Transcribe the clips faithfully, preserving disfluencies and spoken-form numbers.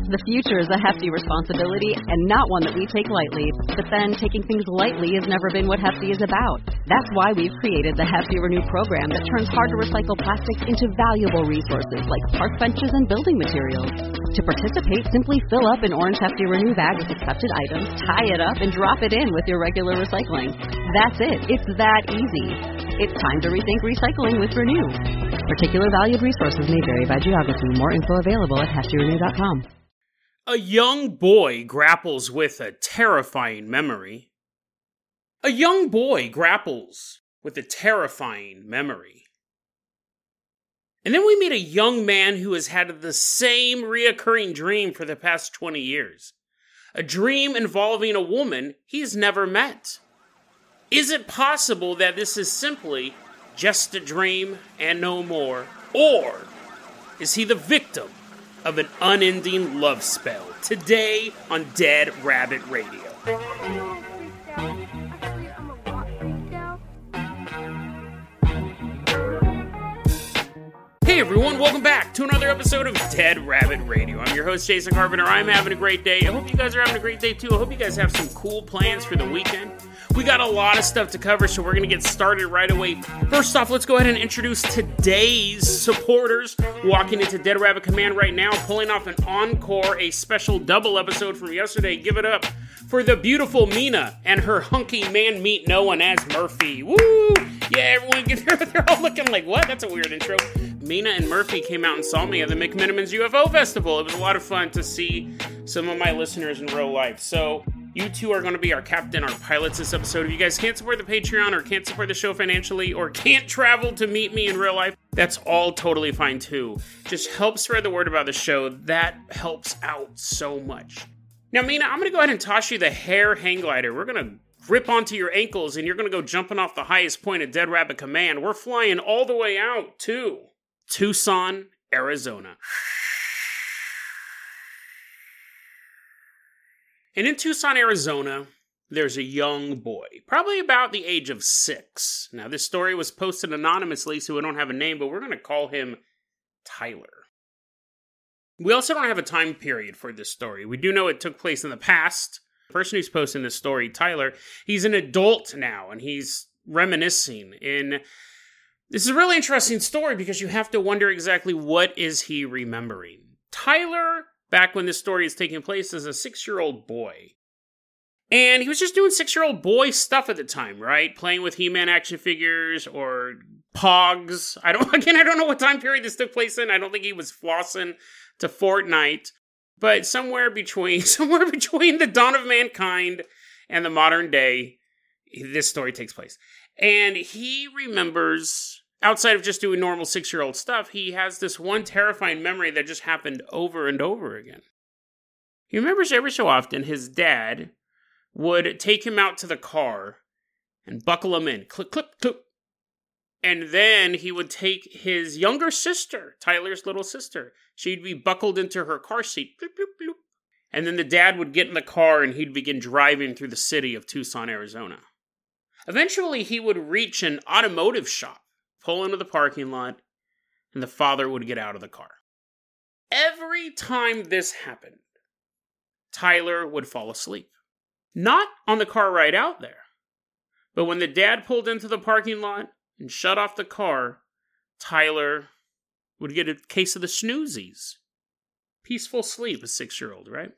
The future is a hefty responsibility and not one that we take lightly. But then, taking things lightly has never been what Hefty is about. That's why we've created the Hefty Renew program that turns hard-to-recycle plastics into valuable resources like park benches and building materials. To participate, simply fill up an orange Hefty Renew bag with accepted items, tie it up, and drop it in with your regular recycling. That's it. It's that easy. It's time to rethink recycling with Renew. Particular valued resources may vary by geography. More info available at hefty renew dot com. A young boy grapples with a terrifying memory. A young boy grapples with a terrifying memory. And then we meet a young man who has had the same reoccurring dream for the past twenty years. A dream involving a woman he's never met. Is it possible that this is simply just a dream and no more? Or is he the victim of an unending love spell? Today on Dead Rabbit Radio. Hey everyone, welcome back to another episode of Dead Rabbit Radio. I'm your host, Jason Carpenter. I'm having a great day. I hope you guys are having a great day too. I hope you guys have some cool plans for the weekend. We got a lot of stuff to cover, so we're going to get started right away. First off, let's go ahead and introduce today's supporters. Walking into Dead Rabbit Command right now, pulling off an encore, a special double episode from yesterday. Give it up for the beautiful Mina and her hunky man meat known as Murphy. Woo! Yeah, everyone, they're all looking like, what? That's a weird intro. Mina and Murphy came out and saw me at the McMinimans U F O Festival. It was a lot of fun to see some of my listeners in real life. So, you two are going to be our captain, our pilots this episode. If you guys can't support the Patreon or can't support the show financially or can't travel to meet me in real life, that's all totally fine too. Just help spread the word about the show. That helps out so much. Now, Mina, I'm going to go ahead and toss you the hair hang glider. We're going to grip onto your ankles and you're going to go jumping off the highest point of Dead Rabbit Command. We're flying all the way out to Tucson, Arizona. And in Tucson, Arizona, there's a young boy, probably about the age of six. Now, this story was posted anonymously, so we don't have a name, but we're going to call him Tyler. We also don't have a time period for this story. We do know it took place in the past. The person who's posting this story, Tyler, he's an adult now, and he's reminiscing in... This is a really interesting story because you have to wonder exactly what is he remembering. Tyler, back when this story is taking place, is a six-year-old boy. And he was just doing six-year-old boy stuff at the time, right? Playing with He-Man action figures or Pogs. I don't, again, I don't know what time period this took place in. I don't think he was flossing to Fortnite. But somewhere between, somewhere between the dawn of mankind and the modern day, this story takes place. And he remembers, outside of just doing normal six-year-old stuff, he has this one terrifying memory that just happened over and over again. He remembers every so often his dad would take him out to the car and buckle him in. Click, click, click. And then he would take his younger sister, Tyler's little sister. She'd be buckled into her car seat. Bloop, bloop, bloop. And then the dad would get in the car and he'd begin driving through the city of Tucson, Arizona. Eventually, he would reach an automotive shop, pull into the parking lot, and the father would get out of the car. Every time this happened, Tyler would fall asleep. Not on the car ride out there, but when the dad pulled into the parking lot and shut off the car, Tyler would get a case of the snoozies. Peaceful sleep, a six-year-old, right?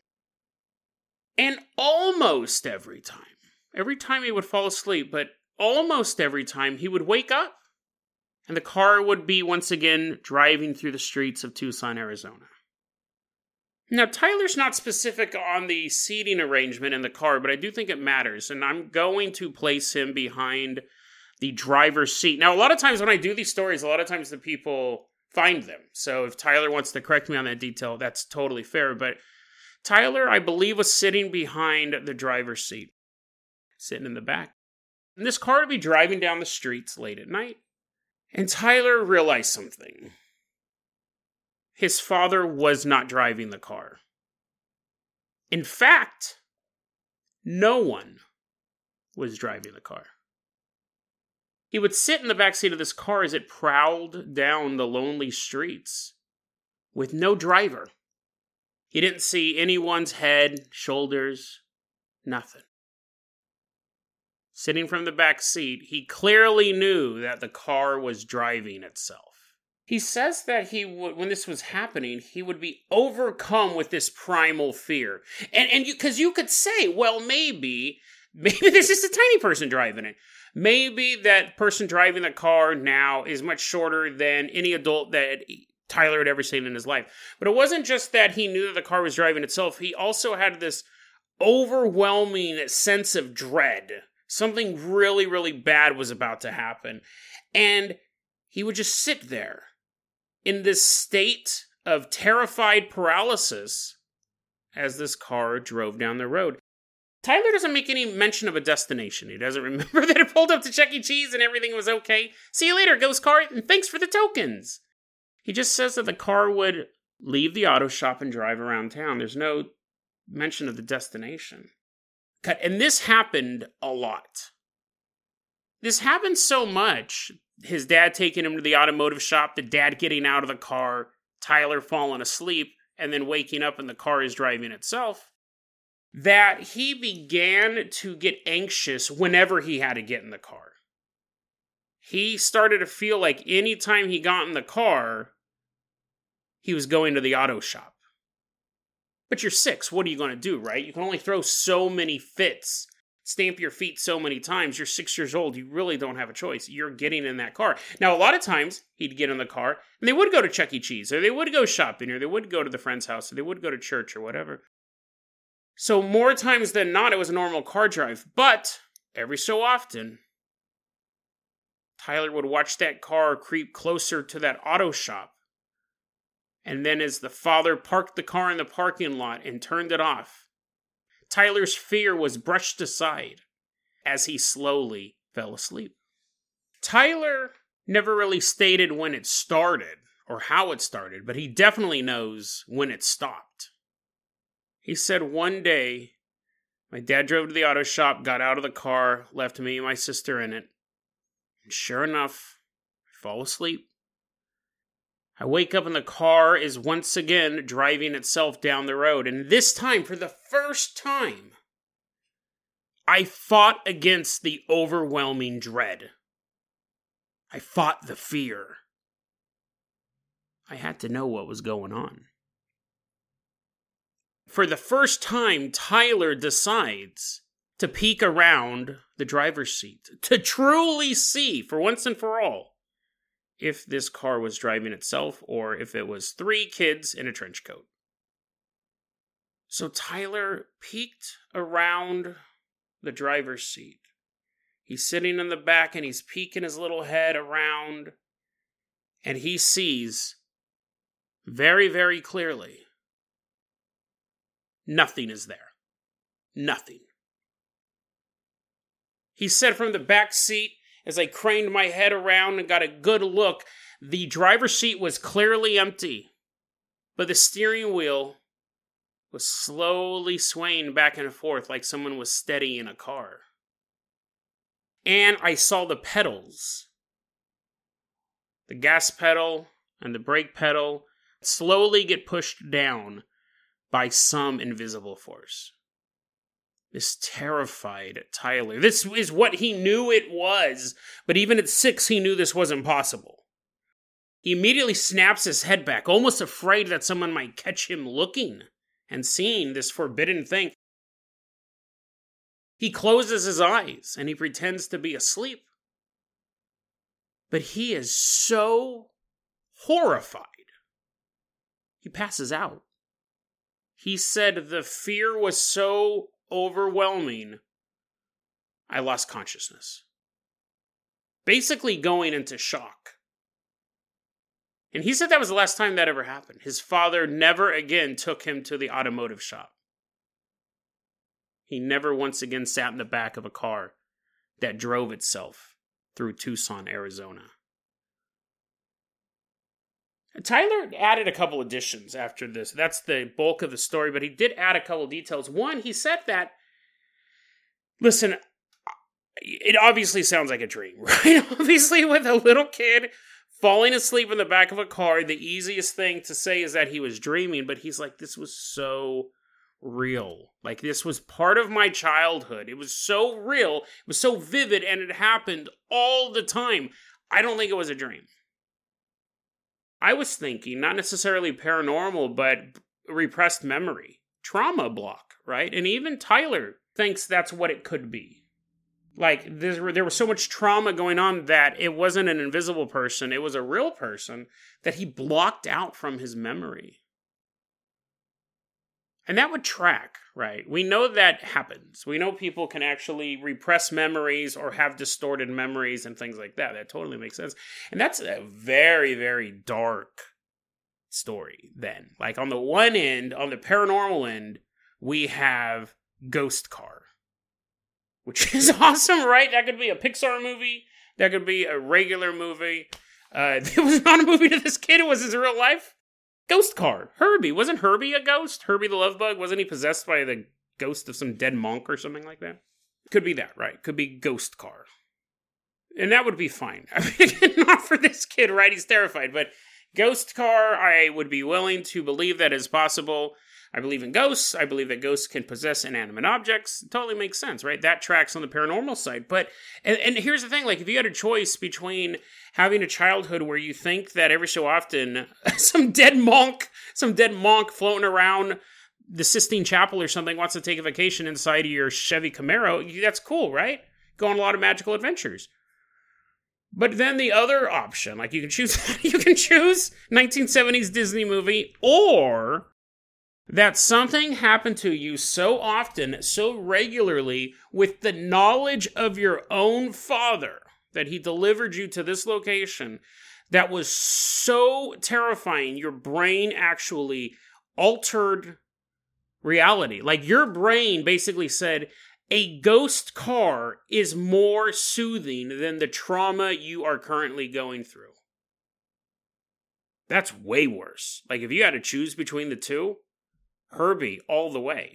And almost every time, Every time he would fall asleep, but almost every time he would wake up, and the car would be once again driving through the streets of Tucson, Arizona. Now, Tyler's not specific on the seating arrangement in the car, but I do think it matters, and I'm going to place him behind the driver's seat. Now, a lot of times when I do these stories, a lot of times the people find them, so if Tyler wants to correct me on that detail, that's totally fair, but Tyler, I believe, was sitting behind the driver's seat. Sitting in the back. And this car would be driving down the streets late at night. And Tyler realized something. His father was not driving the car. In fact, no one was driving the car. He would sit in the backseat of this car as it prowled down the lonely streets with no driver. He didn't see anyone's head, shoulders, nothing. Sitting from the back seat, he clearly knew that the car was driving itself. He says that he would, when this was happening, he would be overcome with this primal fear. And and you, because you could say, well, maybe, maybe there's just a tiny person driving it. Maybe that person driving the car now is much shorter than any adult that Tyler had ever seen in his life. But it wasn't just that he knew that the car was driving itself. He also had this overwhelming sense of dread. Something really, really bad was about to happen. And he would just sit there in this state of terrified paralysis as this car drove down the road. Tyler doesn't make any mention of a destination. He doesn't remember that it pulled up to Chuck E. Cheese and everything was okay. See you later, ghost car, and thanks for the tokens. He just says that the car would leave the auto shop and drive around town. There's no mention of the destination. Cut. And this happened a lot. This happened so much. His dad taking him to the automotive shop, the dad getting out of the car, Tyler falling asleep, and then waking up and the car is driving itself, that he began to get anxious whenever he had to get in the car. He started to feel like anytime he got in the car, he was going to the auto shop. But you're six, what are you going to do, right? You can only throw so many fits, stamp your feet so many times. You're six years old, you really don't have a choice. You're getting in that car. Now, a lot of times, he'd get in the car, and they would go to Chuck E. Cheese, or they would go shopping, or they would go to the friend's house, or they would go to church, or whatever. So more times than not, it was a normal car drive. But every so often, Tyler would watch that car creep closer to that auto shop. And then as the father parked the car in the parking lot and turned it off, Tyler's fear was brushed aside as he slowly fell asleep. Tyler never really stated when it started or how it started, but he definitely knows when it stopped. He said one day, my dad drove to the auto shop, got out of the car, left me and my sister in it. And sure enough, I fall asleep. I wake up and the car is once again driving itself down the road. And this time, for the first time, I fought against the overwhelming dread. I fought the fear. I had to know what was going on. For the first time, Tyler decides to peek around the driver's seat, to truly see, for once and for all, if this car was driving itself or if it was three kids in a trench coat. So Tyler peeked around the driver's seat. He's sitting in the back and he's peeking his little head around, and he sees very, very clearly nothing is there. Nothing. He said from the back seat, as I craned my head around and got a good look, the driver's seat was clearly empty, but the steering wheel was slowly swaying back and forth like someone was steadying a car. And I saw the pedals, the gas pedal and the brake pedal, slowly get pushed down by some invisible force. This terrified Tyler. This is what he knew it was, but even at six, he knew this wasn't possible. He immediately snaps his head back, almost afraid that someone might catch him looking and seeing this forbidden thing. He closes his eyes and he pretends to be asleep. But he is so horrified, he passes out. He said the fear was so overwhelming, I lost consciousness. Basically going into shock. And he said that was the last time that ever happened. His father never again took him to the automotive shop. He never once again sat in the back of a car that drove itself through Tucson, Arizona. Tyler added a couple additions after this. That's the bulk of the story, but he did add a couple details. One, he said that, listen, it obviously sounds like a dream, right? Obviously, with a little kid falling asleep in the back of a car. The easiest thing to say is that he was dreaming, but he's like, this was so real. Like, this was part of my childhood. It was so real. It was so vivid, and it happened all the time. I don't think it was a dream. I was thinking, not necessarily paranormal, but repressed memory. Trauma block, right? And even Tyler thinks that's what it could be. Like, there, there was so much trauma going on that it wasn't an invisible person. It was a real person that he blocked out from his memory. And that would track, right? We know that happens. We know people can actually repress memories or have distorted memories and things like that. That totally makes sense. And that's a very, very dark story then. Like, on the one end, on the paranormal end, we have Ghost Car, which is awesome, right? That could be a Pixar movie. That could be a regular movie. Uh, it was not a movie to this kid. It was his real life. Ghost Car. Herbie. Wasn't Herbie a ghost? Herbie the Love Bug? Wasn't he possessed by the ghost of some dead monk or something like that? Could be that, right? Could be Ghost Car. And that would be fine. I mean, not for this kid, right? He's terrified. But Ghost Car, I would be willing to believe that is possible. I believe in ghosts. I believe that ghosts can possess inanimate objects. It totally makes sense, right? That tracks on the paranormal side. But, and, and here's the thing, like, if you had a choice between having a childhood where you think that every so often some dead monk, some dead monk floating around the Sistine Chapel or something wants to take a vacation inside of your Chevy Camaro, that's cool, right? Go on a lot of magical adventures. But then the other option, like, you can choose, you can choose nineteen seventies Disney movie, or that something happened to you so often, so regularly, with the knowledge of your own father, that he delivered you to this location, that was so terrifying, your brain actually altered reality. Like, your brain basically said, a ghost car is more soothing than the trauma you are currently going through. That's way worse. Like, if you had to choose between the two, Herbie all the way.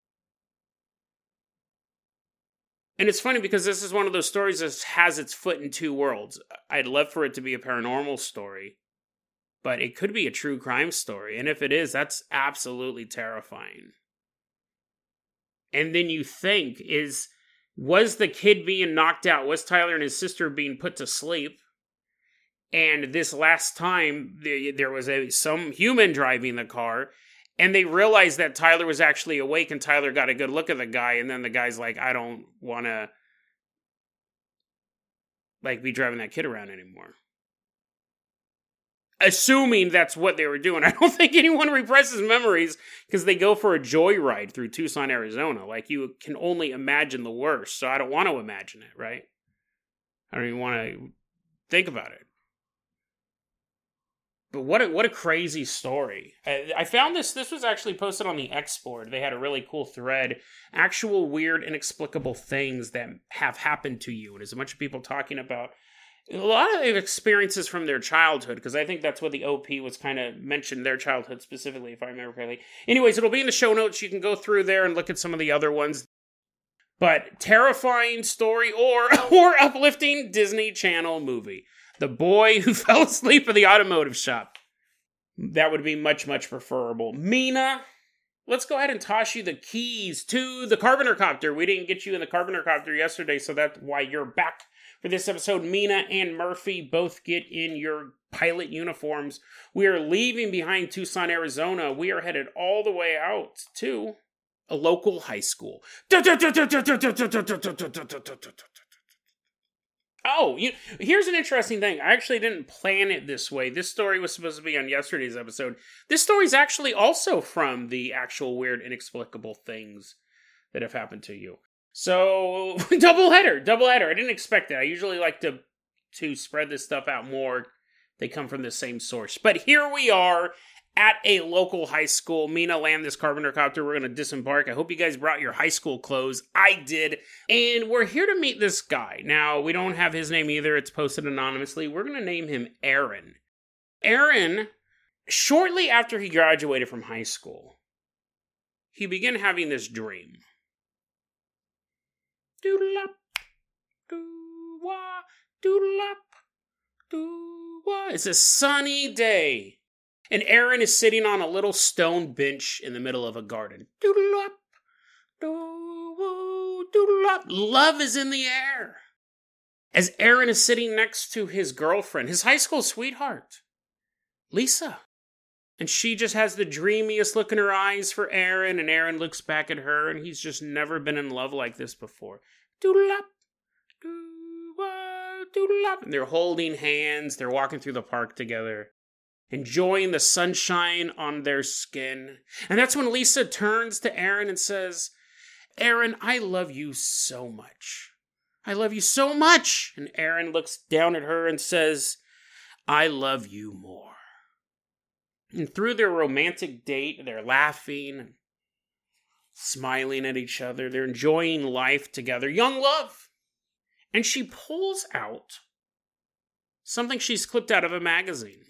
And it's funny because this is one of those stories that has its foot in two worlds. I'd love for it to be a paranormal story, but it could be a true crime story. And if it is, that's absolutely terrifying. And then you think, is, was the kid being knocked out? Was Tyler and his sister being put to sleep? And this last time, there was a some human driving the car, and they realized that Tyler was actually awake, and Tyler got a good look at the guy, and then the guy's like, I don't want to, like, be driving that kid around anymore. Assuming that's what they were doing. I don't think anyone represses memories because they go for a joyride through Tucson, Arizona. Like, you can only imagine the worst, so I don't want to imagine it, right? I don't even want to think about it. But what a, what a crazy story. I, I found this, this was actually posted on the X board. They had a really cool thread. Actual weird, inexplicable things that have happened to you. And there's a bunch of people talking about a lot of experiences from their childhood, because I think that's what the O P was kind of mentioned, their childhood specifically, if I remember correctly. Anyways, it'll be in the show notes. You can go through there and look at some of the other ones. But terrifying story or or uplifting Disney Channel movie. The boy who fell asleep in the automotive shop. That would be much, much preferable. Mina, let's go ahead and toss you the keys to the Carpenter Copter. We didn't get you in the Carpenter Copter yesterday, so that's why you're back for this episode. Mina and Murphy both get in your pilot uniforms. We are leaving behind Tucson, Arizona. We are headed all the way out to a local high school. Oh, you, here's an interesting thing. I actually didn't plan it this way. This story was supposed to be on yesterday's episode. This story is actually also from the actual weird, inexplicable things that have happened to you. So, double header, double header. I didn't expect it. I usually like to, to spread this stuff out more. They come from the same source. But here we are at a local high school. Mina, land this Carpenter Copter. We're going to disembark. I hope you guys brought your high school clothes. I did. And we're here to meet this guy. Now, we don't have his name either. It's posted anonymously. We're going to name him Aaron. Aaron, shortly after he graduated from high school, he began having this dream. Doodle-up, doo-wah, doodle-up, It's a sunny day, and Aaron is sitting on a little stone bench in the middle of a garden. Doodle-up, doo-woo, doodle-up. Love is in the air. As Aaron is sitting next to his girlfriend, his high school sweetheart, Lisa. And she just has the dreamiest look in her eyes for Aaron, and Aaron looks back at her, and he's just never been in love like this before. Doodle-up, doo-wah, doodle-up. And they're holding hands, they're walking through the park together, enjoying the sunshine on their skin. And that's when Lisa turns to Aaron and says, Aaron, I love you so much. I love you so much. And Aaron looks down at her and says, I love you more. And through their romantic date, they're laughing and smiling at each other. They're enjoying life together. Young love. And she pulls out something she's clipped out of a magazine.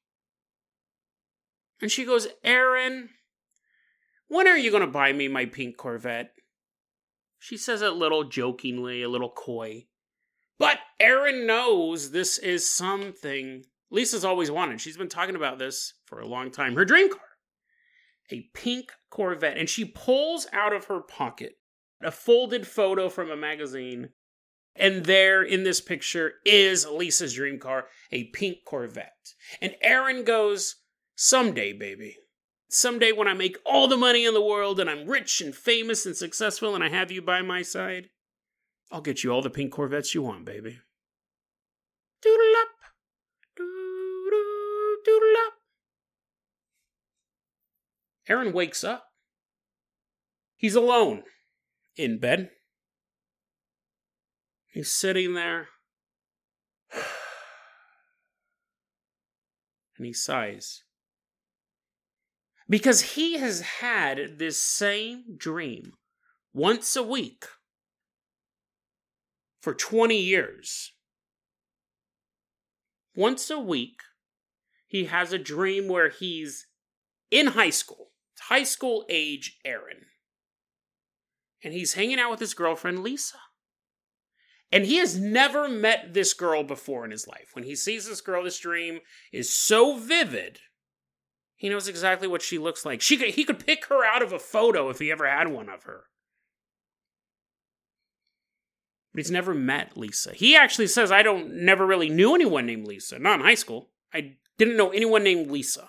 And she goes, Aaron, when are you going to buy me my pink Corvette? She says it a little jokingly, a little coy. But Aaron knows this is something Lisa's always wanted. She's been talking about this for a long time. Her dream car. A pink Corvette. And she pulls out of her pocket a folded photo from a magazine. And there in this picture is Lisa's dream car, a pink Corvette. And Aaron goes, someday, baby. Someday when I make all the money in the world and I'm rich and famous and successful and I have you by my side, I'll get you all the pink Corvettes you want, baby. Doodle up. Doodle, doodle up. Aaron wakes up. He's alone in bed. He's sitting there. And he sighs. Because he has had this same dream once a week for twenty years. Once a week, he has a dream where he's in high school. High school age Aaron. And he's hanging out with his girlfriend, Lisa. And he has never met this girl before in his life. When he sees this girl, this dream is so vivid. He knows exactly what she looks like. She could, he could pick her out of a photo if he ever had one of her. But he's never met Lisa. He actually says, I don't never really knew anyone named Lisa. Not in high school. I didn't know anyone named Lisa.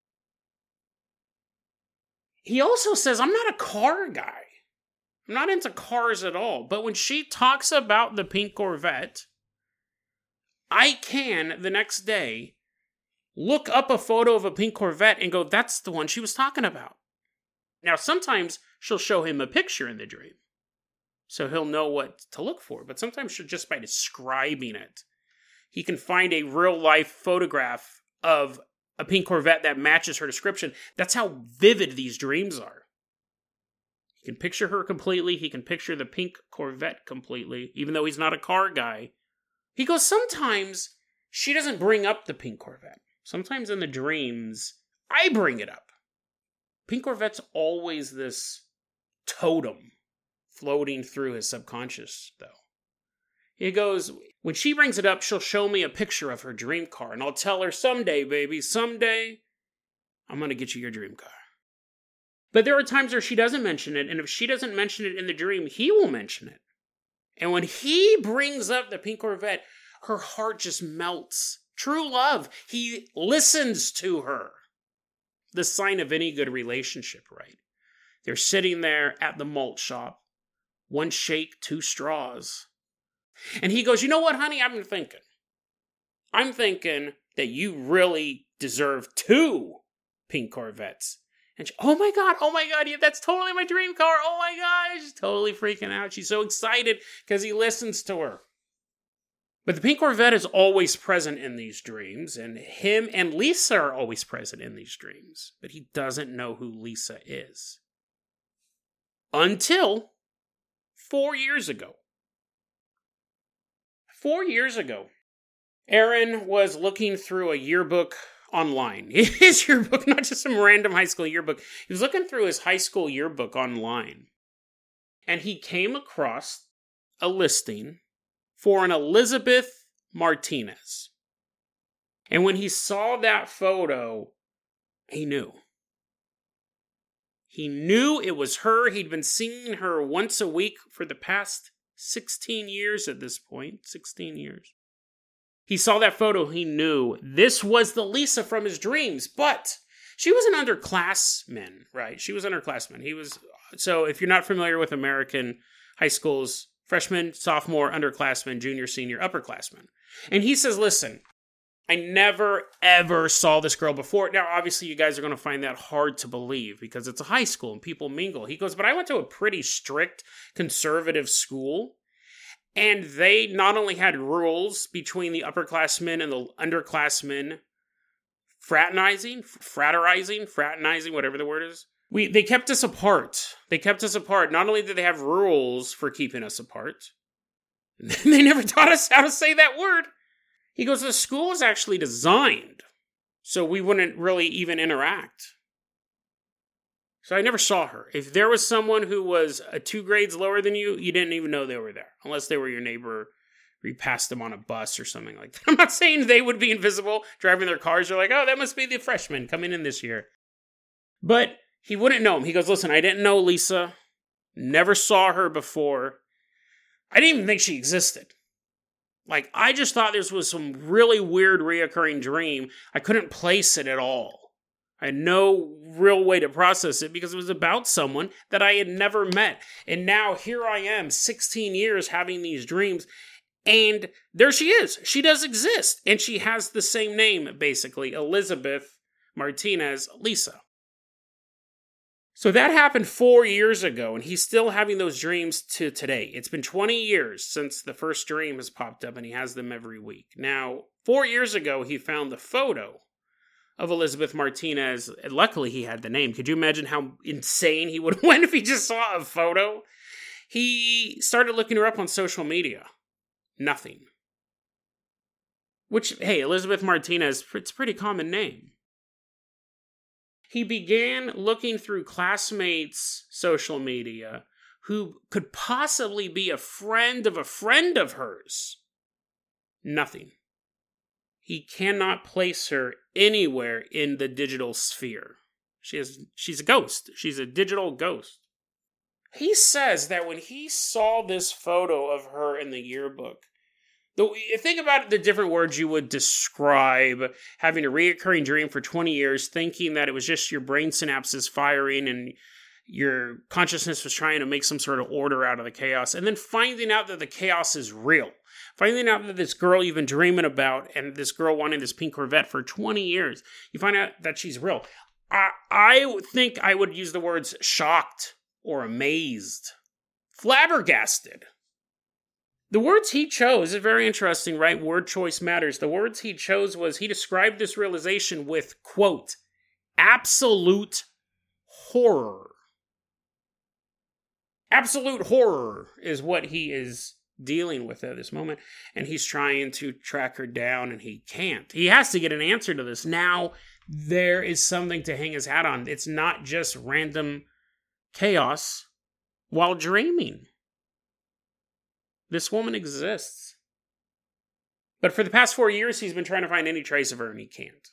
He also says, I'm not a car guy. I'm not into cars at all. But when she talks about the pink Corvette, I can, the next day, look up a photo of a pink Corvette and go, that's the one she was talking about. Now, sometimes she'll show him a picture in the dream, so he'll know what to look for. But sometimes she'll just by describing it, he can find a real-life photograph of a pink Corvette that matches her description. That's how vivid these dreams are. He can picture her completely. He can picture the pink Corvette completely, even though he's not a car guy. He goes, sometimes she doesn't bring up the pink Corvette. Sometimes in the dreams, I bring it up. Pink Corvette's always this totem floating through his subconscious, though. He goes, when she brings it up, she'll show me a picture of her dream car, and I'll tell her, someday, baby, someday, I'm going to get you your dream car. But there are times where she doesn't mention it, and if she doesn't mention it in the dream, he will mention it. And when he brings up the pink Corvette, her heart just melts. True love. He listens to her. The sign of any good relationship, right? They're sitting there at the malt shop. One shake, two straws. And he goes, you know what, honey? I've been thinking. I'm thinking that you really deserve two pink Corvettes. And she, oh my God, oh my God, yeah, that's totally my dream car. Oh my God, she's totally freaking out. She's so excited because he listens to her. But the pink Corvette is always present in these dreams, and him and Lisa are always present in these dreams. But he doesn't know who Lisa is. Until four years ago. Four years ago, Aaron was looking through a yearbook online. His yearbook, not just some random high school yearbook. He was looking through his high school yearbook online. And he came across a listing for an Elizabeth Martinez. And when he saw that photo, he knew. He knew it was her. He'd been seeing her once a week for the past sixteen years at this point. sixteen years. He saw that photo. He knew this was the Lisa from his dreams. But she was an underclassman, right? She was an underclassman. He was... So if you're not familiar with American high schools, freshman, sophomore, underclassman, junior, senior, upperclassman. And he says, listen, I never, ever saw this girl before. Now, obviously, you guys are going to find that hard to believe because it's a high school and people mingle. He goes, but I went to a pretty strict conservative school, and they not only had rules between the upperclassmen and the underclassmen fraternizing, fraterizing, fraternizing, whatever the word is. We They kept us apart. They kept us apart. Not only did they have rules for keeping us apart, they never taught us how to say that word. He goes, the school is actually designed so we wouldn't really even interact. So I never saw her. If there was someone who was uh, two grades lower than you, you didn't even know they were there. Unless they were your neighbor, or you passed them on a bus or something like that. I'm not saying they would be invisible, driving their cars. You're like, oh, that must be the freshman coming in this year. But he wouldn't know him. He goes, listen, I didn't know Lisa. Never saw her before. I didn't even think she existed. Like, I just thought this was some really weird reoccurring dream. I couldn't place it at all. I had no real way to process it because it was about someone that I had never met. And now here I am, sixteen years having these dreams. And there she is. She does exist. And she has the same name, basically. Elizabeth Martinez Lisa. So that happened four years ago, and he's still having those dreams to today. It's been twenty years since the first dream has popped up, and he has them every week. Now, four years ago, he found the photo of Elizabeth Martinez. And luckily, he had the name. Could you imagine how insane he would have went if he just saw a photo? He started looking her up on social media. Nothing. Which, hey, Elizabeth Martinez, it's a pretty common name. He began looking through classmates' social media who could possibly be a friend of a friend of hers. Nothing. He cannot place her anywhere in the digital sphere. She is, she's a ghost. She's a digital ghost. He says that when he saw this photo of her in the yearbook, the, think about the different words you would describe having a reoccurring dream for twenty years, thinking that it was just your brain synapses firing and your consciousness was trying to make some sort of order out of the chaos, and then finding out that the chaos is real. Finding out that this girl you've been dreaming about and this girl wanting this pink Corvette for twenty years, you find out that she's real. I, I think I would use the words shocked or amazed, flabbergasted. The words he chose is very interesting, right? Word choice matters. The words he chose was, he described this realization with, quote, absolute horror. Absolute horror is what he is dealing with at this moment. And he's trying to track her down, and he can't. He has to get an answer to this. Now, there is something to hang his hat on. It's not just random chaos while dreaming. This woman exists. But for the past four years, he's been trying to find any trace of her, and he can't.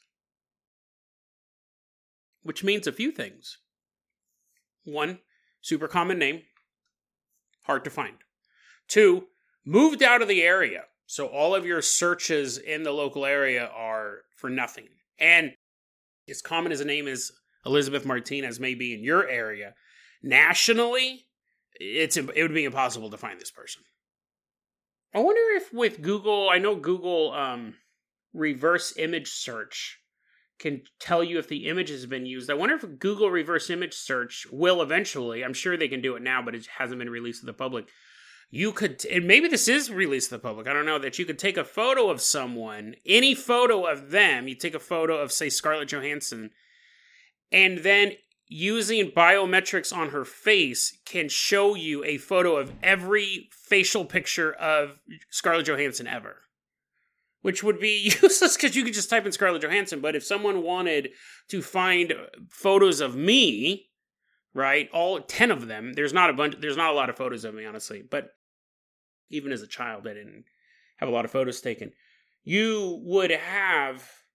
Which means a few things. One, super common name. Hard to find. Two, moved out of the area. So all of your searches in the local area are for nothing. And as common as a name as Elizabeth Martinez may be in your area, nationally, it's it would be impossible to find this person. I wonder if with Google, I know Google um, reverse image search can tell you if the image has been used. I wonder if Google reverse image search will eventually, I'm sure they can do it now, but it hasn't been released to the public. You could, and maybe this is released to the public, I don't know, that you could take a photo of someone, any photo of them, you take a photo of, say, Scarlett Johansson, and then using biometrics on her face can show you a photo of every facial picture of Scarlett Johansson ever. Which would be useless because you could just type in Scarlett Johansson. But if someone wanted to find photos of me, right, all ten of them, there's not a bunch, there's not a lot of photos of me, honestly. But even as a child, I didn't have a lot of photos taken. You would have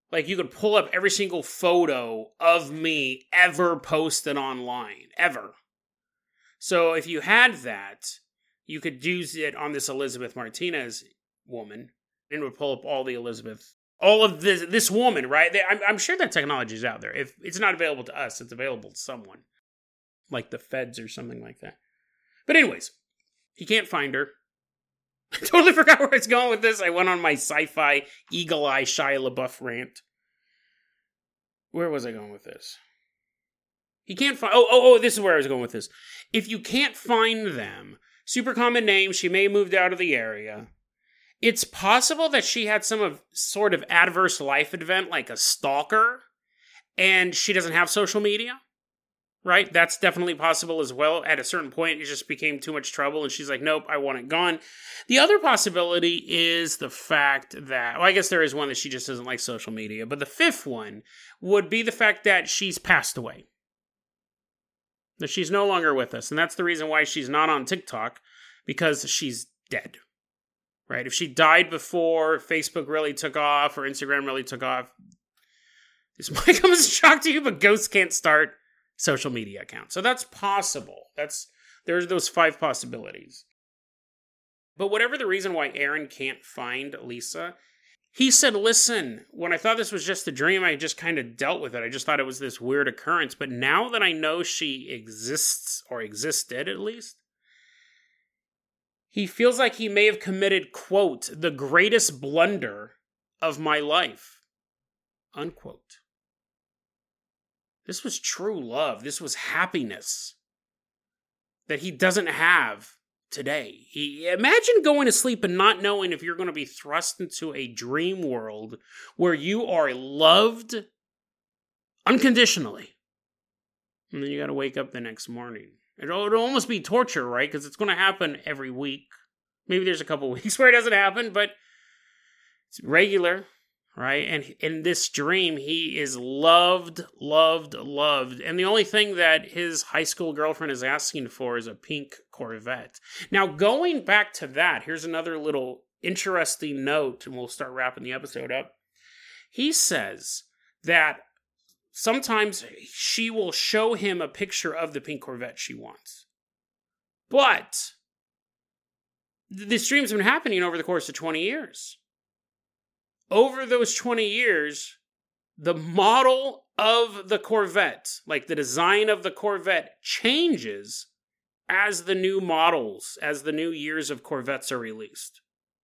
Like, you could pull up every single photo of me ever posted online. Ever. So if you had that, you could use it on this Elizabeth Martinez woman, and it would pull up all the Elizabeth, all of this this woman, right? They, I'm, I'm sure that technology is out there. If it's not available to us, it's available to someone, like the feds or something like that. But anyways, he can't find her. I totally forgot where I was going with this. I went on my sci-fi eagle eye Shia LaBeouf rant. Where was I going with this? He can't find... Oh, oh, oh, this is where I was going with this. If you can't find them, super common name, she may have moved out of the area. It's possible that she had some of sort of adverse life event, like a stalker, and she doesn't have social media. Right? That's definitely possible as well. At a certain point, it just became too much trouble, and she's like, nope, I want it gone. The other possibility is the fact that, well, I guess there is one that she just doesn't like social media, but the fifth one would be the fact that she's passed away. That she's no longer with us, and that's the reason why she's not on TikTok, because she's dead. Right? If she died before Facebook really took off, or Instagram really took off, this might come as a shock to you, but ghosts can't start social media account. So that's possible. That's there's those five possibilities. But whatever the reason why Aaron can't find Lisa, he said, listen, when I thought this was just a dream, I just kind of dealt with it. I just thought it was this weird occurrence. But now that I know she exists, or existed at least, he feels like he may have committed, quote, the greatest blunder of my life, unquote. This was true love. This was happiness that he doesn't have today. He, imagine going to sleep and not knowing if you're going to be thrust into a dream world where you are loved unconditionally. And then you got to wake up the next morning. It'll, it'll almost be torture, right? Because it's going to happen every week. Maybe there's a couple weeks where it doesn't happen, but it's regular. Right? And in this dream, he is loved, loved, loved. And the only thing that his high school girlfriend is asking for is a pink Corvette. Now, going back to that, here's another little interesting note, and we'll start wrapping the episode up. He says that sometimes she will show him a picture of the pink Corvette she wants. But this dream's been happening over the course of twenty years. Over those twenty years, the model of the Corvette, like the design of the Corvette, changes as the new models, as the new years of Corvettes are released.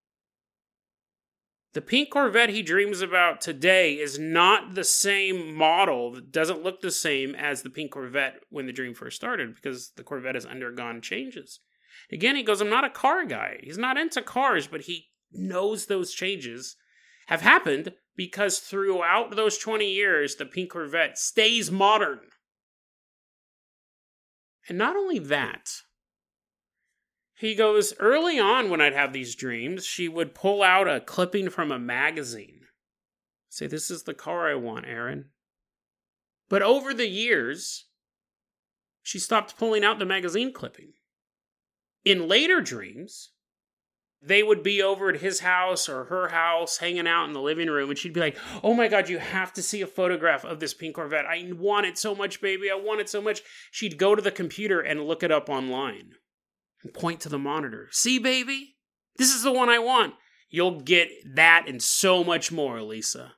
The pink Corvette he dreams about today is not the same model, it doesn't look the same as the pink Corvette when the dream first started, because the Corvette has undergone changes. Again, he goes, I'm not a car guy. He's not into cars, but he knows those changes have happened because throughout those twenty years, the pink Corvette stays modern. And not only that, he goes, early on when I'd have these dreams, she would pull out a clipping from a magazine. Say, this is the car I want, Aaron. But over the years, she stopped pulling out the magazine clipping. In later dreams, they would be over at his house or her house, hanging out in the living room, and she'd be like, oh my God, you have to see a photograph of this pink Corvette. I want it so much, baby. I want it so much. She'd go to the computer and look it up online and point to the monitor. See, baby? This is the one I want. You'll get that and so much more, Lisa.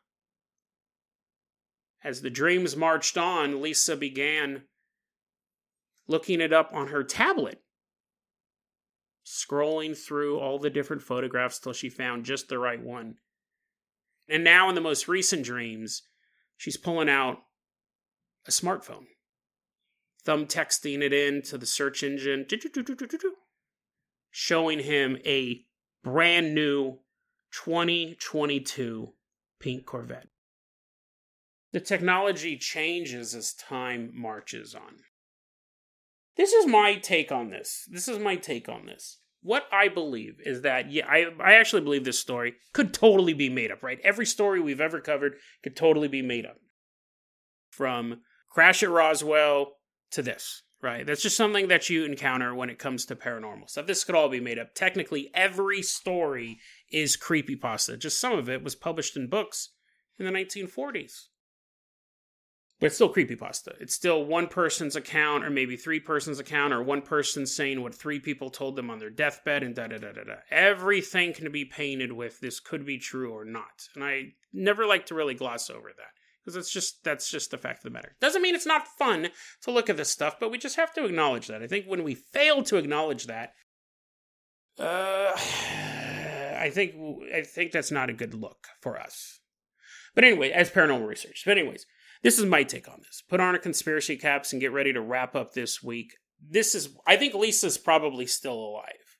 As the dreams marched on, Lisa began looking it up on her tablet, scrolling through all the different photographs till she found just the right one. And now in the most recent dreams, she's pulling out a smartphone, thumb texting it into the search engine, showing him a brand new twenty twenty-two pink Corvette. The technology changes as time marches on. This is my take on this. This is my take on this. What I believe is that, yeah, I, I actually believe this story could totally be made up, right? Every story we've ever covered could totally be made up. From Crash at Roswell to this, right? That's just something that you encounter when it comes to paranormal stuff. This could all be made up. Technically, every story is creepypasta. Just some of it was published in books in the nineteen forties. But it's still creepypasta. It's still one person's account, or maybe three person's account, or one person saying what three people told them on their deathbed, and da-da-da-da-da. Everything can be painted with this could be true or not. And I never like to really gloss over that, because it's just, that's just the fact of the matter. Doesn't mean it's not fun to look at this stuff, but we just have to acknowledge that. I think when we fail to acknowledge that, uh, I think I think that's not a good look for us. But anyway, as paranormal research. But anyways, this is my take on this. Put on our conspiracy caps and get ready to wrap up this week. This is, I think Lisa's probably still alive.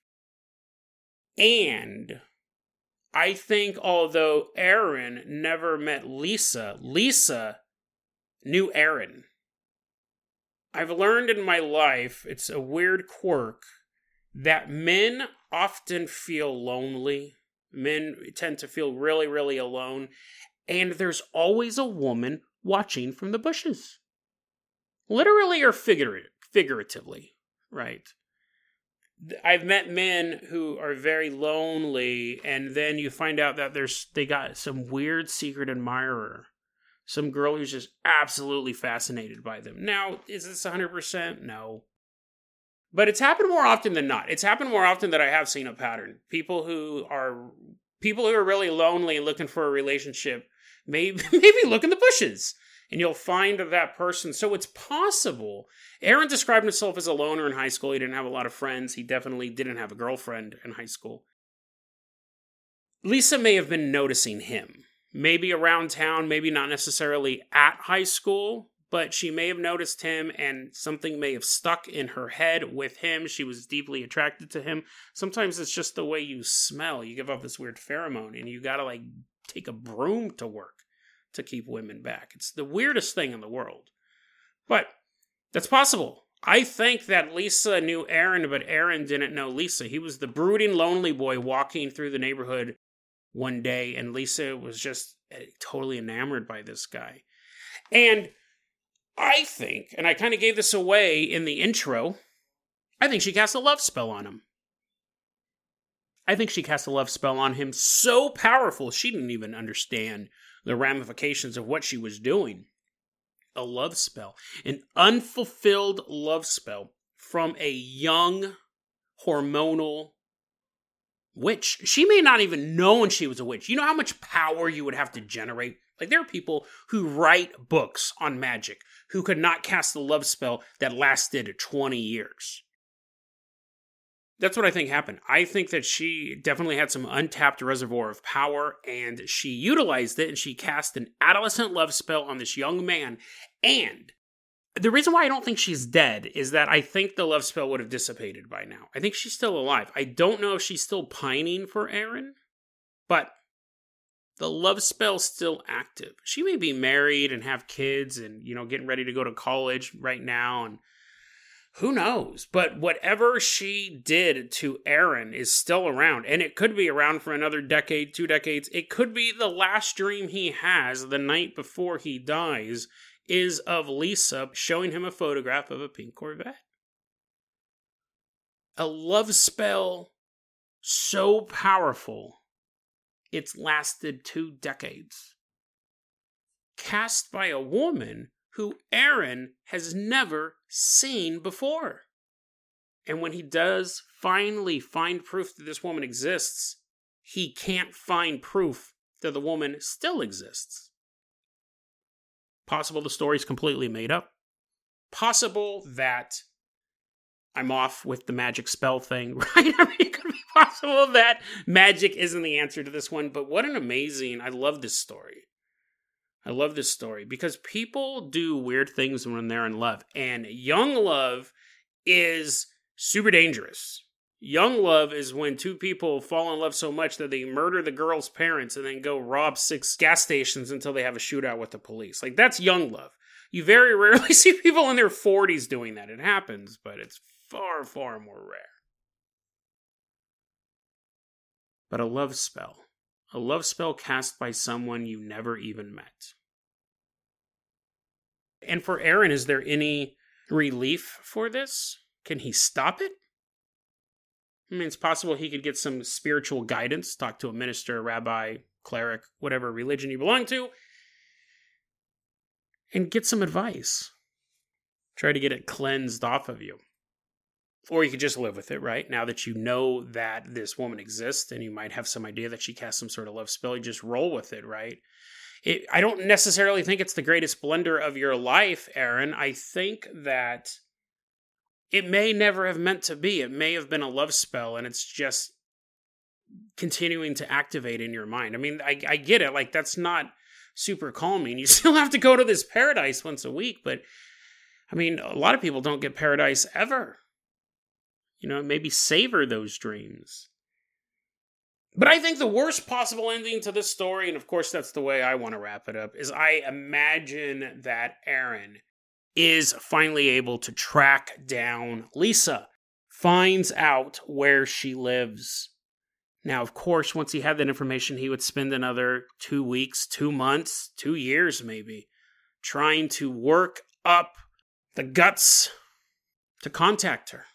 And I think although Aaron never met Lisa, Lisa knew Aaron. I've learned in my life, it's a weird quirk, that men often feel lonely. Men tend to feel really, really alone. And there's always a woman watching from the bushes. Literally or figurative, figuratively, right? I've met men who are very lonely, and then you find out that there's they got some weird secret admirer. Some girl who's just absolutely fascinated by them. Now, is this one hundred percent? No. But it's happened more often than not. It's happened more often that I have seen a pattern. People who are people who are really lonely and looking for a relationship maybe maybe look in the bushes, and you'll find that person. So it's possible. Aaron described himself as a loner in high school. He didn't have a lot of friends. He definitely didn't have a girlfriend in high school. Lisa may have been noticing him. Maybe around town, maybe not necessarily at high school, but she may have noticed him, and something may have stuck in her head with him. She was deeply attracted to him. Sometimes it's just the way you smell. You give off this weird pheromone, and you gotta, like, take a broom to work to keep women back. It's the weirdest thing in the world. But that's possible. I think that Lisa knew Aaron, but Aaron didn't know Lisa. He was the brooding, lonely boy walking through the neighborhood one day, and Lisa was just totally enamored by this guy. And I think, and I kind of gave this away in the intro, I think she cast a love spell on him. I think she cast a love spell on him so powerful, she didn't even understand the ramifications of what she was doing. A love spell. An unfulfilled love spell from a young, hormonal witch. She may not even know when she was a witch. You know how much power you would have to generate? Like, there are people who write books on magic who could not cast a love spell that lasted twenty years. That's what I think happened. I think that she definitely had some untapped reservoir of power, and she utilized it, and she cast an adolescent love spell on this young man. And the reason why I don't think she's dead is that I think the love spell would have dissipated by now. I think she's still alive. I don't know if she's still pining for Aaron, but the love spell's still active. She may be married and have kids and, you know, getting ready to go to college right now, and who knows? But whatever she did to Aaron is still around, and it could be around for another decade, two decades. It could be the last dream he has the night before he dies is of Lisa showing him a photograph of a pink Corvette. A love spell so powerful, it's lasted two decades. Cast by a woman who Aaron has never seen before. And when he does finally find proof that this woman exists, he can't find proof that the woman still exists. Possible the story's completely made up. Possible that I'm off with the magic spell thing, right? I mean, it could be possible that magic isn't the answer to this one, but what an amazing, I love this story. I love this story because people do weird things when they're in love, and young love is super dangerous. Young love is when two people fall in love so much that they murder the girl's parents and then go rob six gas stations until they have a shootout with the police. Like, that's young love. You very rarely see people in their forties doing that. It happens, but it's far, far more rare. But a love spell. A love spell cast by someone you never even met. And for Aaron, is there any relief for this? Can he stop it? I mean, it's possible he could get some spiritual guidance, talk to a minister, a rabbi, cleric, whatever religion you belong to, and get some advice. Try to get it cleansed off of you. Or you could just live with it, right? Now that you know that this woman exists and you might have some idea that she cast some sort of love spell, you just roll with it, right? It, I don't necessarily think it's the greatest blunder of your life, Aaron. I think that it may never have meant to be. It may have been a love spell and it's just continuing to activate in your mind. I mean, I, I get it. Like, that's not super calming. You still have to go to this paradise once a week, but I mean, a lot of people don't get paradise ever. You know, maybe savor those dreams. But I think the worst possible ending to this story, and of course that's the way I want to wrap it up, is I imagine that Aaron is finally able to track down Lisa, finds out where she lives. Now, of course, once he had that information, he would spend another two weeks, two months, two years maybe, trying to work up the guts to contact her.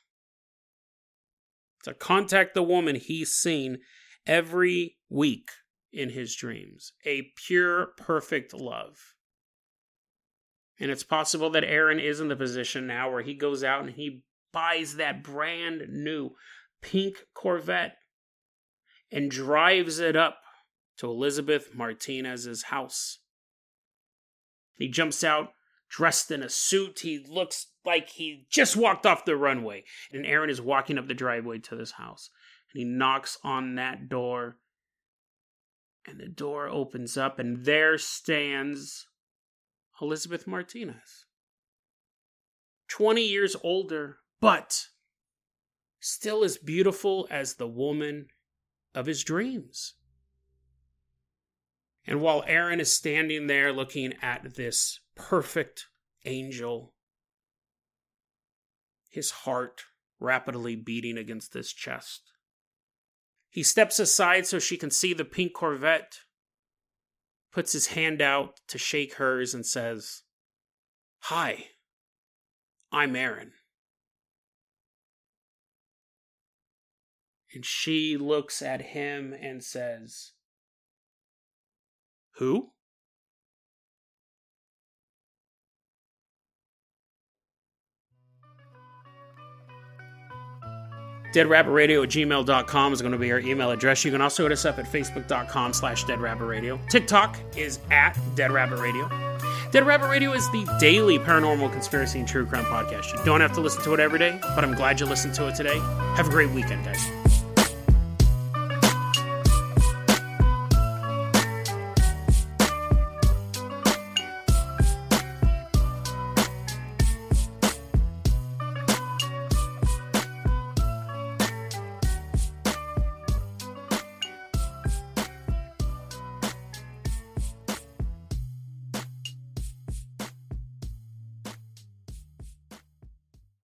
To contact the woman he's seen every week in his dreams. A pure, perfect love. And it's possible that Aaron is in the position now where he goes out and he buys that brand new pink Corvette and drives it up to Elizabeth Martinez's house. He jumps out dressed in a suit. He looks like he just walked off the runway. And Aaron is walking up the driveway to this house. And he knocks on that door. And the door opens up. And there stands Elizabeth Martinez. twenty years older, but still as beautiful as the woman of his dreams. And while Aaron is standing there looking at this perfect angel, his heart rapidly beating against his chest, he steps aside so she can see the pink Corvette, puts his hand out to shake hers and says, "Hi, I'm Aaron." And she looks at him and says, "Who?" deadrabbitradio at gmail dot com is going to be our email address. You can also hit us up at facebook.com slash deadrabbitradio. TikTok is at deadrabbitradio. Dead Rabbit Radio is the daily paranormal conspiracy and true crime podcast. You don't have to listen to it every day, but I'm glad you listened to it today. Have a great weekend, guys.